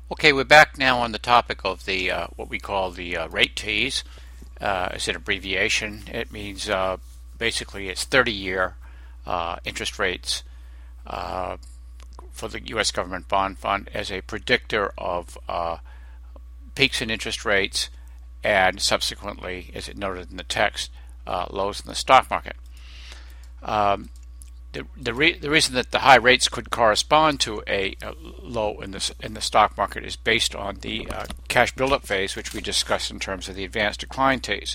Okay, we're back now on the topic of the what we call the rate T's. As an abbreviation, it means basically it's 30-year interest rates for the U.S. government bond fund as a predictor of peaks in interest rates and subsequently, as it noted in the text, lows in the stock market. The reason that the high rates could correspond to a low in the stock market is based on the cash buildup phase, which we discussed in terms of the advanced decline T's.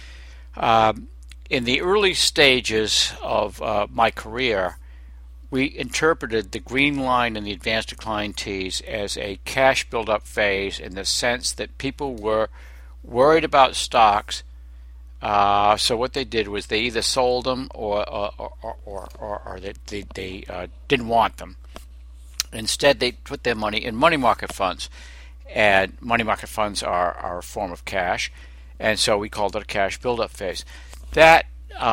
In the early stages of my career, we interpreted the green line in the advanced decline T's as a cash buildup phase in the sense that people were worried about stocks. So what they did was they either sold them or they didn't want them. Instead, they put their money in money market funds, and money market funds are a form of cash, and so we called it a cash buildup phase. That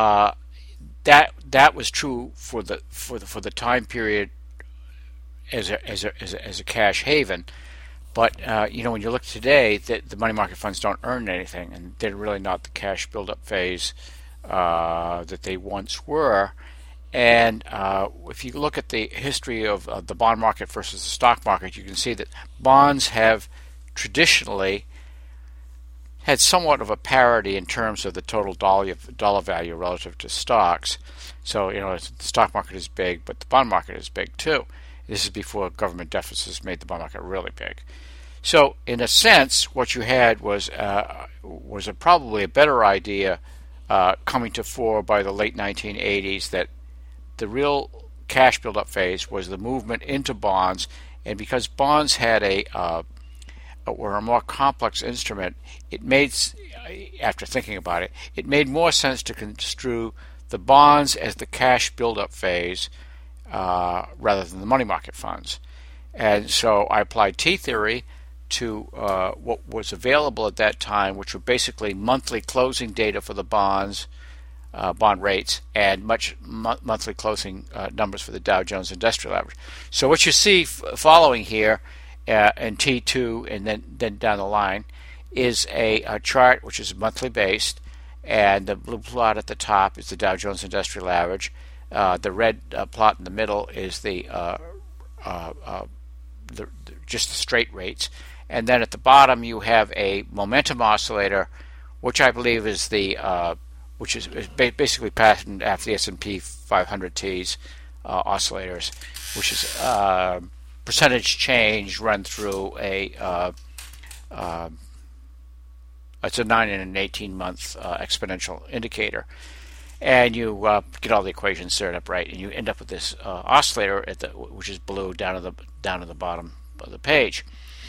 was true for the time period as a cash haven. But when you look today, the money market funds don't earn anything, and they're really not the cash buildup phase that they once were. And if you look at the history of the bond market versus the stock market, you can see that bonds have traditionally had somewhat of a parity in terms of the total dollar value relative to stocks. So the stock market is big, but the bond market is big too. This is before government deficits made the bond market really big. So, in a sense, what you had was probably a better idea coming to fore by the late 1980s, that the real cash buildup phase was the movement into bonds, and because bonds had were a more complex instrument, it made, after thinking about it, it made more sense to construe the bonds as the cash buildup phase rather than the money market funds. And so I applied T theory to what was available at that time, which were basically monthly closing data for the bonds, bond rates, and monthly closing numbers for the Dow Jones Industrial Average. So what you see following here in T2 and then down the line is a chart which is monthly based, and the blue plot at the top is the Dow Jones Industrial Average. The red plot in the middle is just the straight rates, and then at the bottom you have a momentum oscillator, which I believe is which is basically patterned after the S&P 500 T's oscillators, which is percentage change run through it's a 9 and an 18 month exponential indicator. And you get all the equations set up right, and you end up with this oscillator which is blue down at the bottom of the page.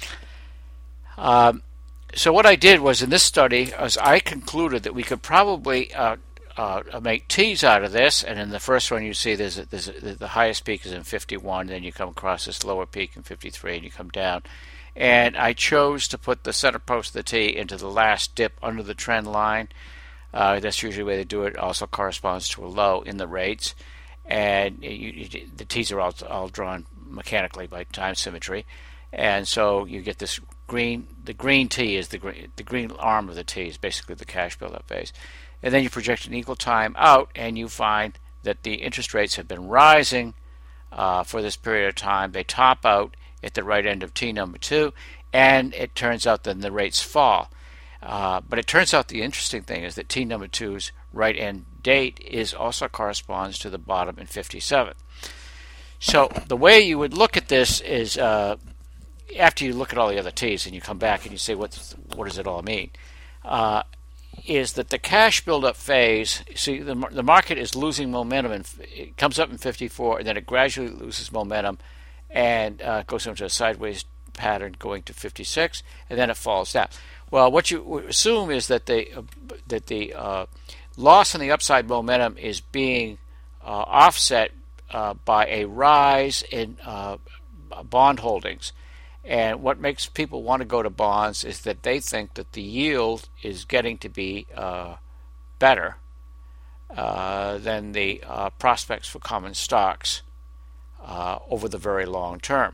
So what I did was, in this study, I concluded that we could probably make T's out of this. And in the first one, you see the highest peak is in 51, then you come across this lower peak in 53, and you come down. And I chose to put the center post of the T into the last dip under the trend line. That's usually the way they do it. Also corresponds to a low in the rates, and the T's are all drawn mechanically by time symmetry, and so you get this green. The green T is the green arm of the T is basically the cash buildup phase, and then you project an equal time out, and you find that the interest rates have been rising for this period of time. They top out at the right end of T number 2, and it turns out then the rates fall. But it turns out the interesting thing is that T number 2's right end date also corresponds to the bottom in 57. So the way you would look at this is, after you look at all the other T's and you come back and you say, what does it all mean? Is that the cash buildup phase, see, the market is losing momentum, and it comes up in 54, and then it gradually loses momentum and goes into a sideways pattern going to 56, and then it falls down. Well, what you assume is that the loss in the upside momentum is being offset by a rise in bond holdings. And what makes people want to go to bonds is that they think that the yield is getting to be better than the prospects for common stocks over the very long term.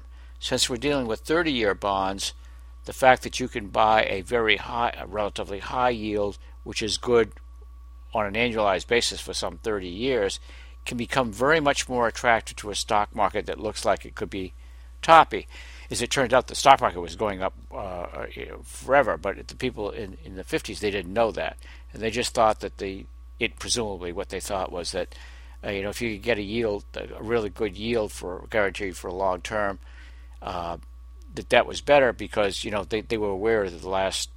since we're dealing with 30-year bonds, the fact that you can buy a relatively high yield, which is good on an annualized basis for some 30 years, can become very much more attractive to a stock market that looks like it could be toppy. As it turned out, the stock market was going up forever, but the people in the 50s, they didn't know that, and they just thought that presumably what they thought was that if you could get a really good yield guaranteed for a long term, that was better because they were aware that the last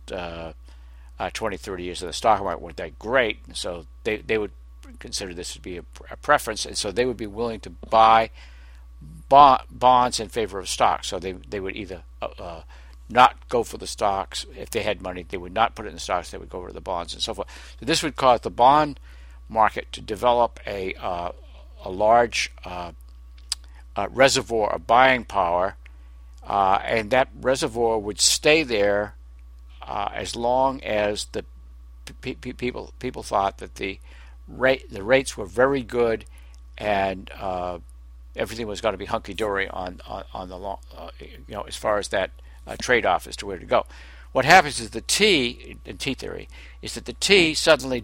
20, 30 years of the stock market weren't that great, so they would consider this to be a preference, and so they would be willing to buy bonds in favor of stocks. So they would either not go for the stocks. If they had money, they would not put it in the stocks. They would go over to the bonds and so forth. So this would cause the bond market to develop a large reservoir of buying power, and that reservoir would stay there as long as the people thought that the rates were very good, and everything was going to be hunky dory on the long, as far as that trade-off as to where to go. What happens is the T in T theory is that the T suddenly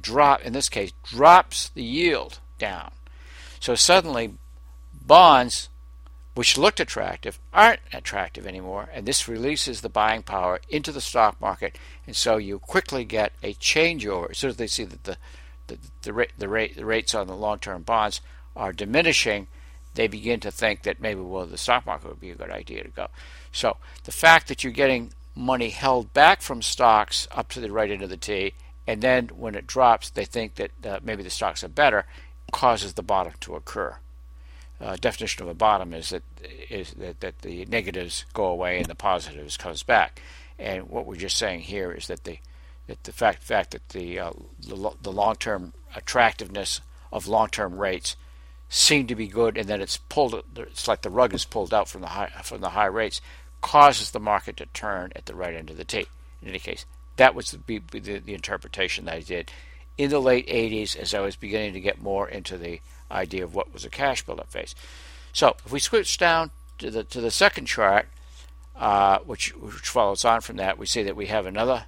drops the yield down. So suddenly bonds, which looked attractive, aren't attractive anymore, and this releases the buying power into the stock market, and so you quickly get a changeover. As soon as they see that the rates on the long-term bonds are diminishing, they begin to think that maybe, the stock market would be a good idea to go. So the fact that you're getting money held back from stocks up to the right end of the T, and then when it drops, they think that maybe the stocks are better, causes the bottom to occur. Definition of a bottom is that the negatives go away and the positives comes back. And what we're just saying here is that the fact that the long-term attractiveness of long-term rates seem to be good, and then it's like the rug is pulled out from the high rates, causes the market to turn at the right end of the T. In any case, that was the interpretation that I did in the late 80s as I was beginning to get more into the idea of what was a cash buildup phase. So if we switch down to the second chart, which follows on from that, we see that we have another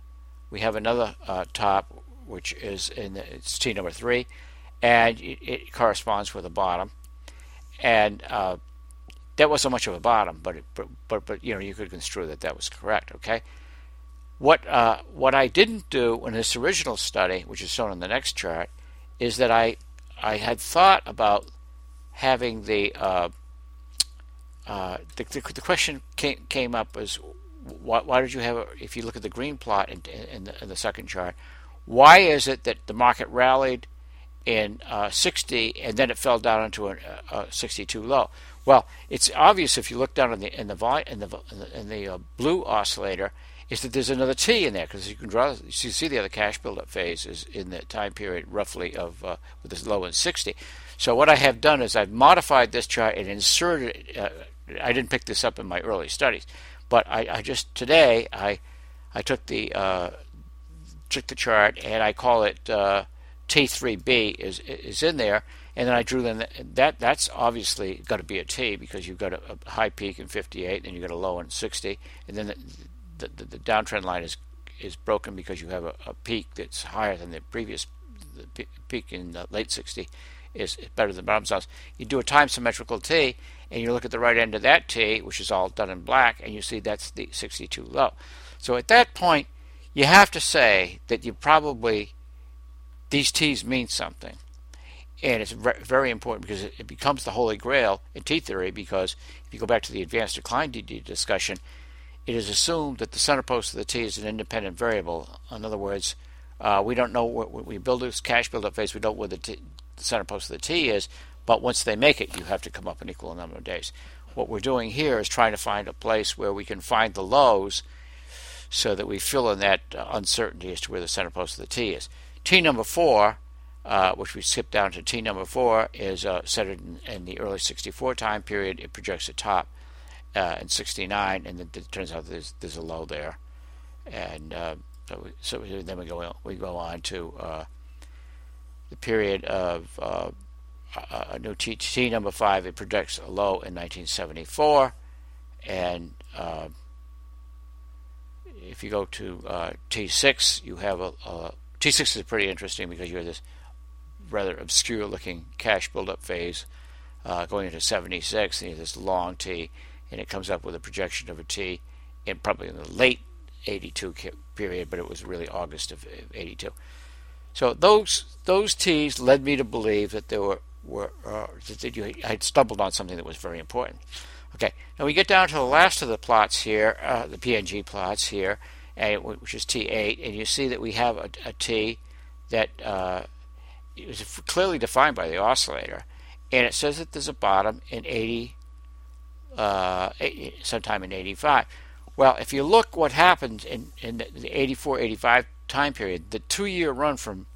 top, which is it's T number 3, and it corresponds with a bottom, and that wasn't much of a bottom, but you could construe that was correct. Okay, what I didn't do in this original study, which is shown on the next chart, is that I had thought about having the question came up as why did you have if you look at the green plot in the second chart, why is it that the market rallied in 60 and then it fell down into a 62 low? Well, it's obvious if you look down in the blue oscillator, is that there's another T in there, because you see the other cash buildup phase is in the time period roughly of with this low in 60. So what I have done is I've modified this chart and inserted. I didn't pick this up in my early studies, but I just today I took the chart and I call it T3B is in there, and then I drew in that's obviously got to be a T because you've got a high peak in 58, and you've got a low in 60, and then the downtrend line is broken because you have a peak that's higher than the previous peak in late 60 is better than bottom zones. You do a time symmetrical T, and you look at the right end of that T, which is all done in black, and you see that's the 62 low. So at that point, you have to say that these T's mean something. And it's very important because it becomes the holy grail in T theory, because if you go back to the advanced decline discussion, it is assumed that the center post of the T is an independent variable. In other words, we don't know when we build this cash buildup phase, we don't know where the center post of the T is, but once they make it, you have to come up an equal number of days. What we're doing here is trying to find a place where we can find the lows so that we fill in that uncertainty as to where the center post of the T is. T number 4, which we skip down to T number 4, is centered in the early 64 time period. It projects a top in 69, and then it turns out there's a low there, and so then we go on to the period of a new T number 5. It projects a low in 1974, and if you go to T6, you have T6 is pretty interesting because you have this rather obscure looking cash buildup phase going into 76, and you have this long T, and it comes up with a projection of a T in probably in the late 82 period, but it was really August of 82. So those T's led me to believe that there were that you had stumbled on something that was very important. Okay, now we get down to the last of the plots here, the PNG plots here, which is T8, and you see that we have a T that is clearly defined by the oscillator, and it says that there's a bottom in sometime in 85. Well, if you look what happened in the 84-85 time period, the 2-year run from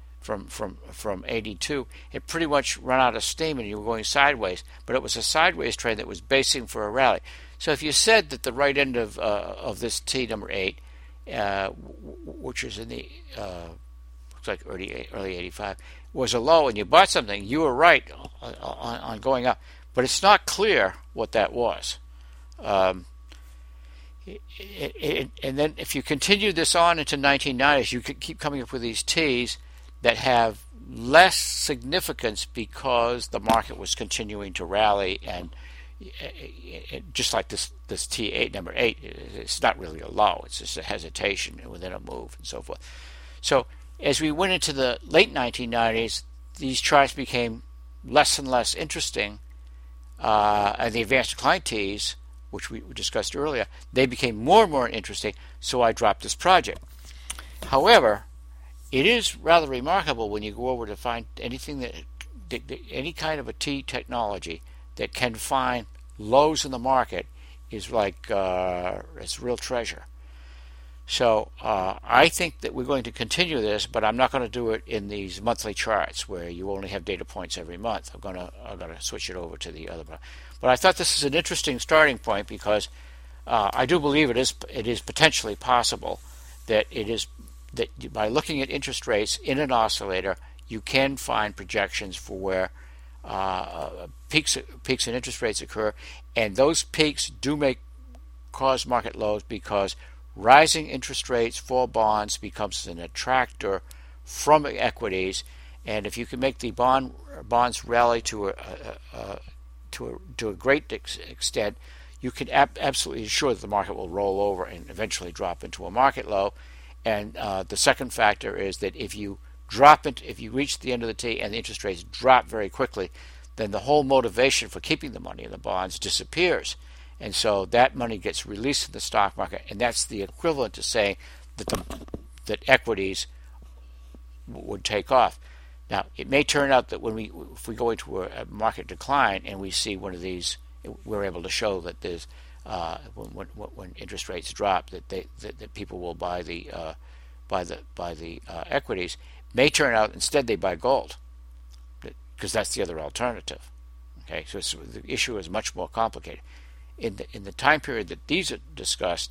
82, it pretty much run out of steam and you were going sideways, but it was a sideways trend that was basing for a rally. So if you said that the right end of this T number 8, which is in the looks like early 85, was a low and you bought something, you were right on going up, but it's not clear what that was. And then if you continue this on into 1990s, you could keep coming up with these T's that have less significance because the market was continuing to rally, and just like this T8 number 8, it's not really a low, it's just a hesitation within a move and so forth. So as we went into the late 1990s, these charts became less and less interesting, and the advanced decline T's, which we discussed earlier, they became more and more interesting, so I dropped this project. However, it is rather remarkable when you go over to find anything any kind of a T technology that can find lows in the market is like it's real treasure. So I think that we're going to continue this, but I'm not going to do it in these monthly charts where you only have data points every month. I'm going to switch it over to the other. But I thought this is an interesting starting point because I do believe it is potentially possible that by looking at interest rates in an oscillator, you can find projections for where peaks in interest rates occur, and those peaks do cause market lows because rising interest rates for bonds becomes an attractor from equities, and if you can make the bonds rally to a great extent, you can absolutely ensure that the market will roll over and eventually drop into a market low. And the second factor is that if you reach the end of the T and the interest rates drop very quickly, then the whole motivation for keeping the money in the bonds disappears. And so that money gets released in the stock market, and that's the equivalent to saying that equities would take off. Now, it may turn out that if we go into a market decline and we see one of these, we're able to show that there's when interest rates drop, that people will buy the equities. May turn out instead they buy gold, because that's the other alternative. Okay, so the issue is much more complicated. In the time period that these are discussed,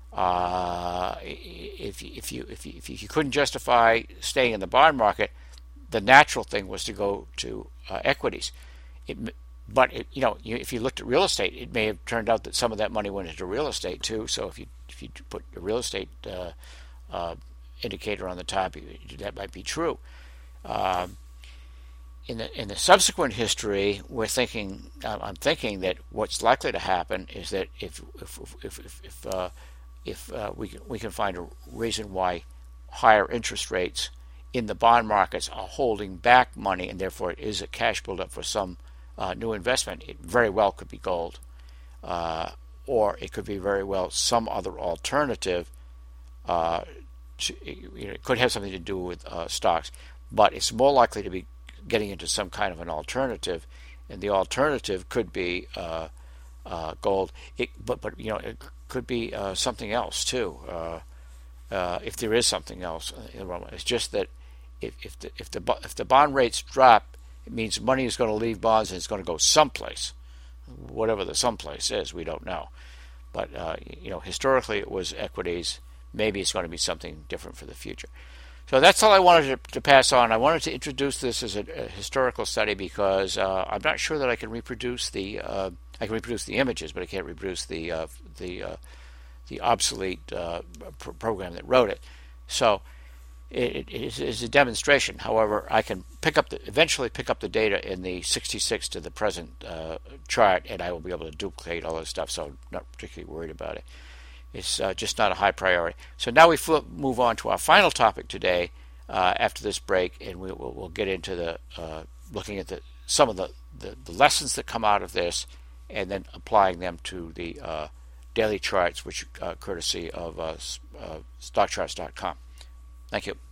if you couldn't justify staying in the bond market, the natural thing was to go to equities. But if you looked at real estate, it may have turned out that some of that money went into real estate too. So if you put a real estate indicator on the top, that might be true. In the subsequent history, I'm thinking that what's likely to happen is that if we can find a reason why higher interest rates in the bond markets are holding back money, and therefore it is a cash buildup for some new investment, it very well could be gold, or it could be very well some other alternative. It could have something to do with stocks, but it's more likely to be getting into some kind of an alternative, and the alternative could be gold. But it could be something else too. If there is something else, it's just that if the bond rates drop, it means money is going to leave bonds and it's going to go someplace. Whatever the someplace is, we don't know. But historically it was equities. Maybe it's going to be something different for the future. So that's all I wanted to pass on. I wanted to introduce this as a historical study because I'm not sure that I can reproduce the I can reproduce the images, but I can't reproduce the obsolete program that wrote it. So it is a demonstration. However, I can eventually pick up the data in the 66 to the present chart, and I will be able to duplicate all this stuff. So I'm not particularly worried about it. It's just not a high priority. So now we move on to our final topic today. After this break, and we'll get into the looking at some of the lessons that come out of this, and then applying them to the daily charts, which courtesy of StockCharts.com. Thank you.